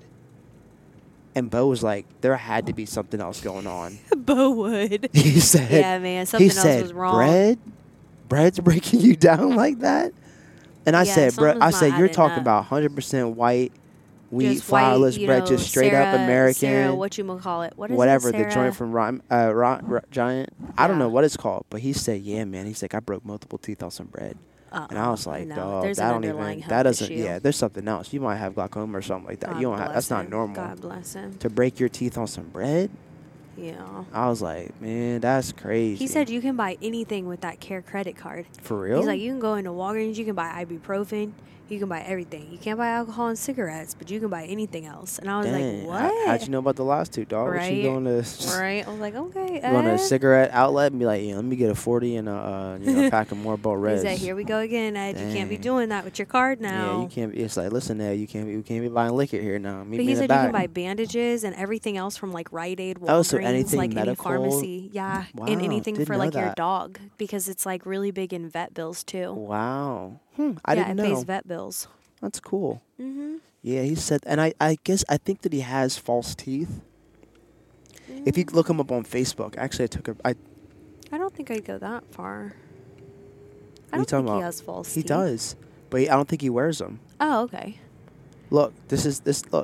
C: And Bo was like, there had to be something else going on.
D: Bo would.
C: He said,
D: Yeah, man, something
C: he
D: else
C: said,
D: was wrong.
C: bread, bread's breaking you down like that. And I
D: Yeah,
C: said, bread.
D: something's
C: I said,
D: not
C: you're
D: adding
C: talking
D: up.
C: about one hundred percent white, wheat,
D: Just white,
C: flourless
D: you
C: bread,
D: know,
C: just straight up
D: Sarah-
C: American.
D: Sarah, what you call it? What is
C: whatever
D: it,
C: the
D: Sarah?
C: joint from Rhyme, uh, Ro- Ro- Giant. I don't
D: Yeah.
C: know what it's called, but he said, yeah, man. He's like, I broke multiple teeth on some bread.
D: Uh-uh.
C: And I was like,
D: no,
C: dog,
D: there's
C: that
D: an
C: don't
D: underlying
C: even,
D: health
C: that doesn't,
D: issue.
C: yeah, there's something else. You might have glaucoma or something like that.
D: God
C: you don't have, that's
D: bless
C: not
D: him.
C: normal.
D: God bless him.
C: To break your teeth on some bread,
D: Yeah.
C: I was like, man, that's crazy.
D: He said you can buy anything with that Care credit card.
C: for real?
D: He's like, you can go into Walgreens, you can buy ibuprofen, you can buy everything. You can't buy alcohol and cigarettes, but you can buy anything else. And I was
C: Dang,
D: like,
C: how-
D: what?
C: How'd you know about the last two, dog? Was you
D: Right.
C: going to
D: Right? I was like, okay.
C: you going to a
D: Ed.
C: cigarette outlet and be like, yeah, let me get a forty and a uh, you know, pack of Marlboro
D: He
C: Reds.
D: said, here we go again, Ed. You can't be
C: Dang.
D: doing that with your card now.
C: Yeah, you can't. Be, it's like, listen, there, you can't. Be, you can't be buying liquor here now. Meet
D: But
C: me
D: he
C: in the
D: said you
C: back.
D: can buy bandages and everything else from like Rite Aid, Walgreens,
C: Oh, so anything
D: like
C: medical?
D: any pharmacy. Yeah,
C: Wow,
D: and anything
C: didn't
D: for
C: know
D: like your
C: that.
D: dog because it's like really big in vet bills too.
C: Wow. Hmm, I
D: yeah,
C: didn't
D: it
C: know.
D: pays vet bills.
C: That's cool.
D: Mm-hmm.
C: Yeah, he said, and I, I guess I think that he has false teeth. If you look him up on Facebook, actually, I took a. I,
D: I don't think I'd go that far. I
C: What are you
D: don't
C: talking
D: think he
C: about?
D: has false
C: he
D: teeth.
C: does, but he, I don't think he wears them.
D: Oh, okay.
C: Look, this is this. Look,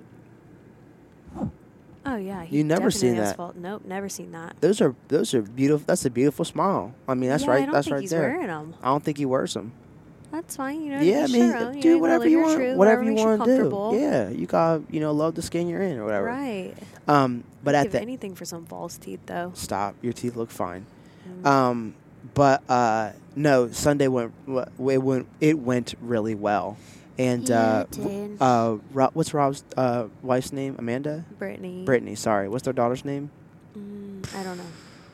D: Oh yeah. He
C: You never
D: definitely
C: seen
D: has
C: that.
D: Fault. Nope, never seen that.
C: those are those are beautiful. That's a beautiful smile. I mean, that's
D: yeah,
C: right.
D: I don't
C: that's
D: think
C: right
D: he's
C: there.
D: wearing them.
C: I don't think he wears them.
D: That's fine. You know,
C: Yeah, I
D: to each
C: mean,
D: their own.
C: do
D: know,
C: whatever
D: live
C: you
D: your
C: want,
D: truth,
C: whatever you
D: makes
C: want to do.
D: comfortable.
C: Yeah, you got you know love the skin you're in or whatever.
D: Right.
C: Um, but
D: I'd
C: at
D: give
C: the
D: anything for some false teeth, though.
C: stop, your teeth look fine.
D: Mm.
C: Um, but uh, no, Sunday went w- it went it went really well, and
D: Yeah,
C: uh,
D: it did.
C: uh, Ro- what's Rob's uh, wife's name? Amanda.
D: Brittany.
C: Brittany. Sorry, what's their daughter's name?
D: Mm, I don't know.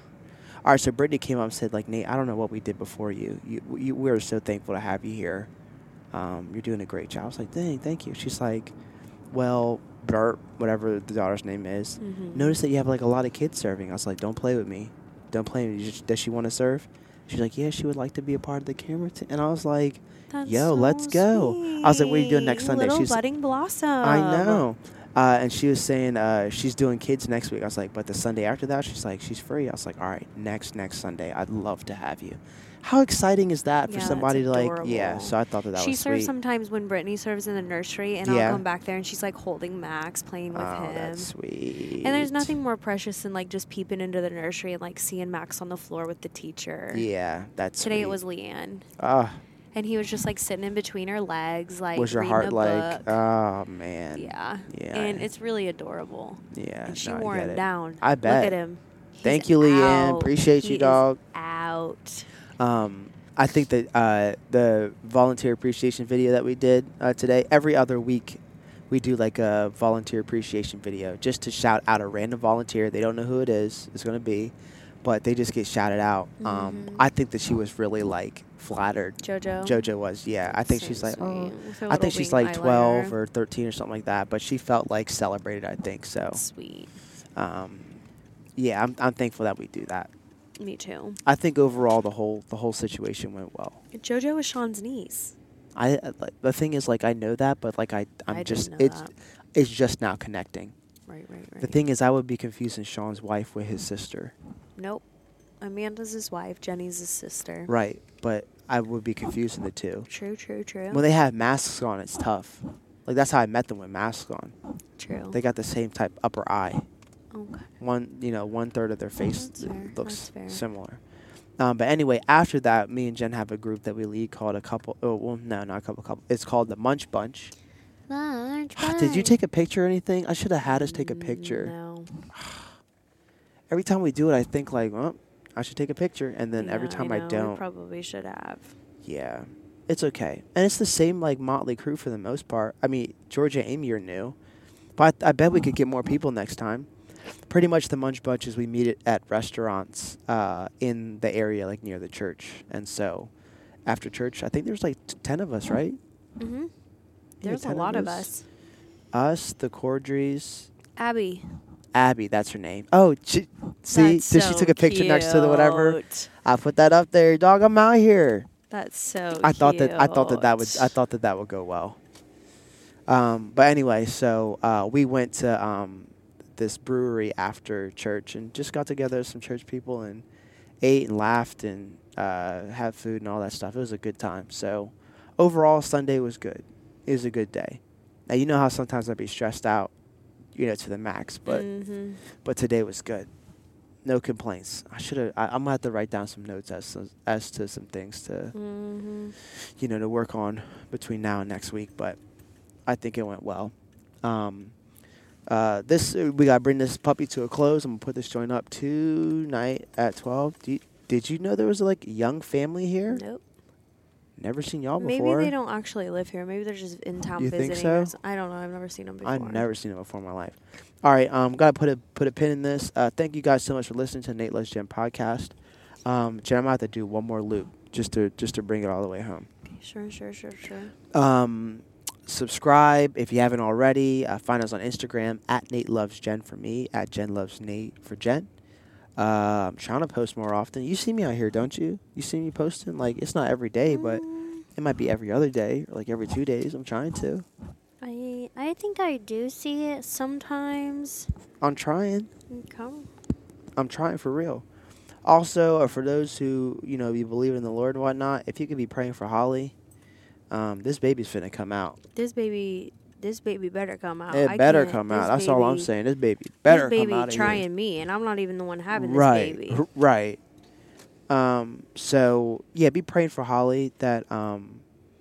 C: All right, so Brittany came up and said, like, Nate, I don't know what we did before you. You, you we're so thankful to have you here. Um, you're doing a great job. I was like, dang, thank you. She's like, well, Bert, whatever the daughter's name is,
D: Mm-hmm.
C: notice that you have, like, a lot of kids serving. I was like, don't play with me. Don't play with me. Does she want to serve? She's like, yeah, she would like to be a part of the camera team. And I was like,
D: That's
C: yo,
D: so
C: let's go. I was like, what are you doing next
D: sweet.
C: Sunday?
D: Little
C: She's
D: budding blossom.
C: I know. Uh, and she was saying uh, she's doing kids next week. I was like, but the Sunday after that, she's like, she's free. I was like, all right, next, next Sunday. I'd love to have you. How exciting is that
D: Yeah,
C: for
D: that's
C: somebody to like,
D: adorable.
C: yeah. So I thought that that
D: She
C: was
D: serves
C: sweet.
D: sometimes when Brittany serves in the nursery, and
C: Yeah.
D: I'll come back there, and she's like holding Max, playing with
C: Oh,
D: him.
C: that's sweet.
D: And there's nothing more precious than like just peeping into the nursery and like seeing Max on the floor with the teacher.
C: Yeah, that's
D: Today
C: sweet.
D: it was Leanne,
C: Ah,
D: and he was just like sitting in between her legs, like
C: was your
D: reading
C: heart
D: a
C: like,
D: book.
C: oh man.
D: Yeah.
C: Yeah.
D: And it's really adorable.
C: Yeah.
D: And she
C: no, I
D: wore
C: get
D: him
C: it.
D: down.
C: I bet.
D: Look at him. He's
C: Thank you, Leanne.
D: out.
C: Appreciate
D: He
C: you,
D: is
C: dog.
D: out.
C: Um, I think that uh, the volunteer appreciation video that we did uh, today, every other week, we do like a volunteer appreciation video just to shout out a random volunteer. They don't know who it is, it's going to be, but they just get shouted out. Um,
D: Mhm.
C: I think that she was really like flattered.
D: JoJo.
C: JoJo was, yeah. I think
D: So
C: she's like, oh,
D: sweet. With her
C: I
D: little
C: think she's
D: wing
C: like twelve
D: eyeliner.
C: or thirteen or something like that, but she felt like celebrated, I think. So,
D: Sweet.
C: um, yeah, I'm, I'm thankful that we do that.
D: Me too.
C: I think overall the whole the whole situation went well.
D: JoJo is Sean's niece.
C: I uh, like, the thing is like I know that, but like I I'm
D: I
C: just
D: didn't know
C: it's
D: that.
C: it's just now connecting.
D: Right, right, right.
C: The thing is, I would be confusing Sean's wife with his sister,
D: Nope. Amanda's his wife. Jenny's his sister.
C: right? But I would be confusing the two.
D: True, true, true.
C: When they have masks on, it's tough. Like that's how I met them with masks on.
D: True.
C: They got the same type upper eye.
D: okay.
C: One, you know, one third of their face
D: That's fair.
C: looks
D: That's fair.
C: similar. Um, but anyway, after that, me and Jen have a group that we lead called a couple. Oh well, no, not a couple. Couple. It's called the Munch Bunch.
D: Lunch
C: Did you take a picture or anything? I should have had us take a picture.
D: No.
C: Every time we do it, I think like, well, I should take a picture, and then every
D: Yeah,
C: time I,
D: know.
C: don't,
D: We probably should have.
C: yeah, it's okay. And it's the same like Motley Crue for the most part. I mean, Georgia and Amy are new, but I, I bet we could get more people next time. Pretty much the Munch Bunch is we meet it at restaurants uh, in the area, like near the church, and so after church, I think there's like t- ten of us, right?
D: Mm-hmm.
C: Yeah,
D: There's a
C: ten
D: lot of
C: us.
D: us.
C: Us, the Cordries,
D: Abby.
C: Abby, that's her name. Oh, she, see,
D: That's
C: so she
D: so
C: took a picture next to the whatever.
D: cute.
C: I put that up there, dog. I'm out here.
D: That's so
C: I thought that I thought that that would
D: cute.
C: I thought that that would go well. Um, but anyway, so uh, we went to um, this brewery after church and just got together with some church people and ate and laughed and uh, had food and all that stuff. It was a good time. So overall, Sunday was good. It was a good day. Now you know how sometimes I'd be stressed out, you know, to the max, but
D: Mhm.
C: but today was good. No complaints. I should have. I'm gonna have to write down some notes as to, as to some things to,
D: Mhm.
C: you know, to work on between now and next week. But I think it went well. Um, uh, this uh, we gotta bring this puppy to a close. I'm gonna put this joint up tonight at twelve. Do you, did you know there was like a young family here?
D: Nope.
C: Never seen y'all
D: Maybe
C: before.
D: they don't actually live here. Maybe they're just in town
C: You think
D: visiting.
C: so?
D: or s- I don't know. I've never seen them before.
C: I've never seen it before in my life. All right, um, gotta put a put a pin in this. Uh, thank you guys so much for listening to Nate Loves Jen podcast. Um, Jen, I'm gonna have to do one more loop just to just to bring it all the way home.
D: Sure, sure, sure, sure.
C: Um, subscribe if you haven't already. Uh, find us on Instagram at Nate Loves Jen for me, at Jen Loves Nate for Jen. Uh, I'm trying to post more often. You see me out here, don't you? You see me posting? Like it's not every day, but
D: Mm,
C: it might be every other day, or like every two days. I'm trying to.
D: I I think I do see it sometimes.
C: I'm trying.
D: Come.
C: I'm trying for real. Also, uh, for those who, you know, you believe in the Lord and whatnot, if you could be praying for Holly, um, this baby's finna come out.
D: This baby, this baby better come out.
C: It
D: I
C: better
D: can't-
C: come
D: this
C: out. That's all I'm
D: baby-
C: saying. This baby better
D: this
C: come
D: baby
C: out of
D: trying
C: here.
D: me, and I'm not even the one having this
C: Right,
D: baby.
C: r- right. Um, so, yeah, be praying for Holly that, um,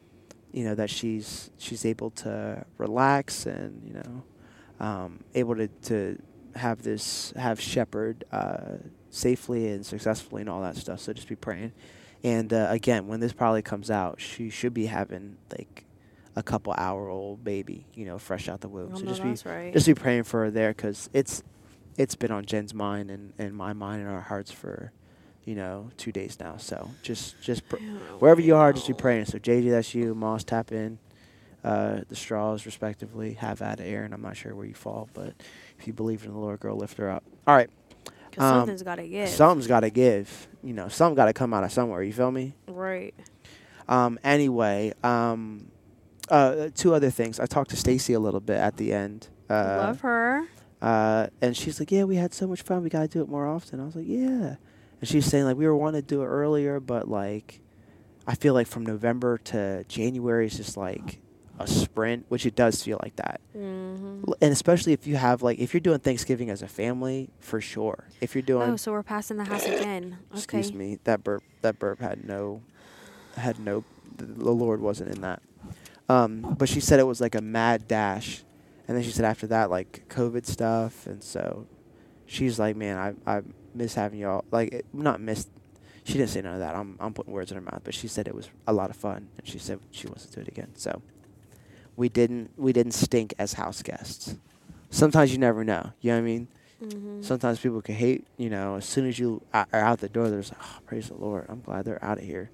C: you know, that she's she's able to relax and, you know, um, able to, to have this, have Shepherd uh, safely and successfully and all that stuff. So just be praying. And uh, again, when this probably comes out, she should be having like a couple hour old baby, you know, fresh out the womb.
D: Oh,
C: so
D: no,
C: just
D: that's
C: be
D: right.
C: just be praying for her there, because it's it's been on Jen's mind and, and my mind and our hearts for, you know, two days now. So just just pr- wherever you are, just be praying. So J J, that's you. Moss, tap in. Uh, the straws, respectively, have at it, Aaron. I'm not sure where you fall, but if you believe in the Lord, girl, lift her up. All right.
D: Because
C: Um,
D: something's got to give.
C: Something's got to give. You know, something got to come out of somewhere. You feel me?
D: Right.
C: Um, anyway, um, uh, two other things. I talked to Stacy a little bit at the end. Uh,
D: Love her.
C: Uh, and she's like, yeah, we had so much fun. We got to do it more often. I was like, yeah. And she's saying, like, we were wanting to do it earlier, but, like, I feel like from November to January is just, like, a sprint, which it does feel like that.
D: Mm-hmm.
C: L- And especially if you have, like, if you're doing Thanksgiving as a family, for sure. If you're doing...
D: Oh, so we're passing the house again. Okay.
C: Excuse me. That burp, that burp had no, had no, the, the Lord wasn't in that. Um, but she said it was like a mad dash. And then she said after that, like, COVID stuff. And so she's like, man, I, I miss having y'all. Like, it, not miss. She didn't say none of that. I'm, I'm putting words in her mouth. But she said it was a lot of fun. And she said she wants to do it again. So we didn't, we didn't stink as house guests. Sometimes you never know. You know what I mean?
D: Mm-hmm.
C: Sometimes people can hate, you know, as soon as you are out the door, there's like, oh, praise the Lord. I'm glad they're out of here.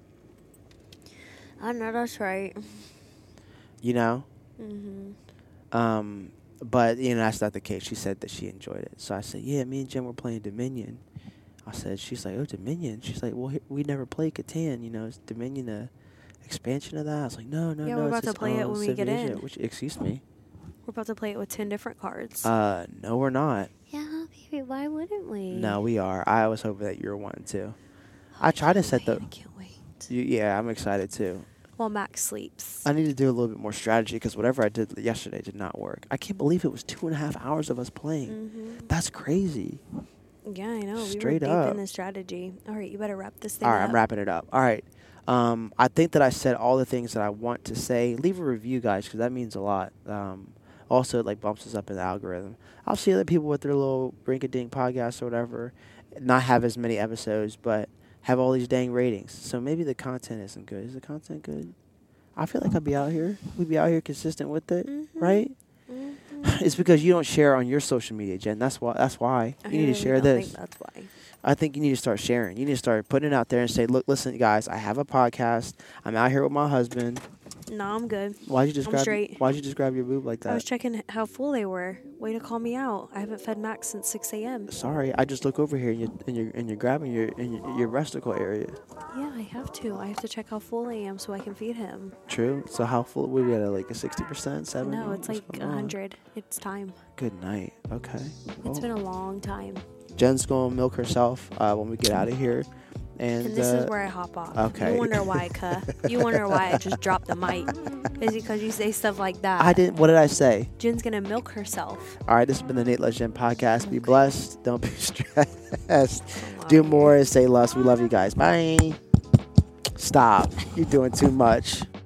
D: I know that's right.
C: You know?
D: Mm-hmm.
C: Um, but, you know, that's not the case. She said that she enjoyed it. So I said, yeah, me and Jen were playing Dominion. I said, she's like, oh, Dominion? She's like, well, he- we never played Catan. You know, is Dominion a expansion of that? I was like, no, no,
D: Yeah,
C: no.
D: we're
C: it's
D: about to
C: its
D: play it
C: own
D: when we get
C: civilization."
D: in.
C: Which, excuse me?
D: We're about to play it with ten different cards.
C: Uh, no, we're not.
D: yeah, baby, why wouldn't we?
C: No, we are. I was hoping that you were one, too. I tried to set the...
D: I can't wait.
C: You, yeah, I'm excited, too.
D: While Max sleeps.
C: I need to do a little bit more strategy because whatever I did yesterday did not work. I can't believe it was two and a half hours of us playing.
D: Mm-hmm.
C: That's crazy.
D: Yeah, I know.
C: Straight
D: we were deep
C: up.
D: in the strategy. All right, you better wrap this thing
C: All right,
D: up.
C: I'm wrapping it up. All right. Um, I think that I said all the things that I want to say. Leave a review, guys, because that means a lot. Um, also, it like bumps us up in the algorithm. I'll see other people with their little rink-a-dink podcasts or whatever, not have as many episodes, but have all these dang ratings. So maybe the content isn't good. Is the content good? I feel like I'd be out here. We'd be out here consistent with it,
D: Mm-hmm.
C: right?
D: Mm-hmm.
C: It's because you don't share on your social media, Jen. That's why. That's why
D: I
C: you need to
D: really
C: share
D: don't
C: this.
D: think that's why.
C: I think you need to start sharing. You need to start putting it out there and say, "Look, listen, guys. I have a podcast. I'm out here with my husband."
D: No, I'm good.
C: Why'd you just
D: I'm
C: grab?
D: straight.
C: Why'd you just grab your boob like
D: I was
C: that?
D: checking how full they were. Way to call me out. I haven't fed Max since six a.m.
C: Sorry, I just look over here and you're and you're, and you're grabbing your in your, your resticle area.
D: Yeah, I have to. I have to check how full I am so I can feed him.
C: True. So how full? We at like a sixty percent, seventy.
D: No, it's
C: What's
D: like
C: going
D: a
C: on?
D: hundred. It's time.
C: Good night. Okay.
D: It's
C: Well,
D: been a long time.
C: Jen's gonna milk herself uh, when we get out of here, and,
D: And this
C: uh,
D: is where I hop off.
C: okay.
D: You wonder why, cuh. You wonder why I just dropped the mic. Is it because you say stuff like that?
C: I didn't. What did I say?
D: Jen's gonna milk herself.
C: All right, this has been the Nate Let's Jen podcast. Be blessed. Don't be stressed.
D: Oh,
C: Do more and say less. We love you guys. Bye. Stop. You're doing too much.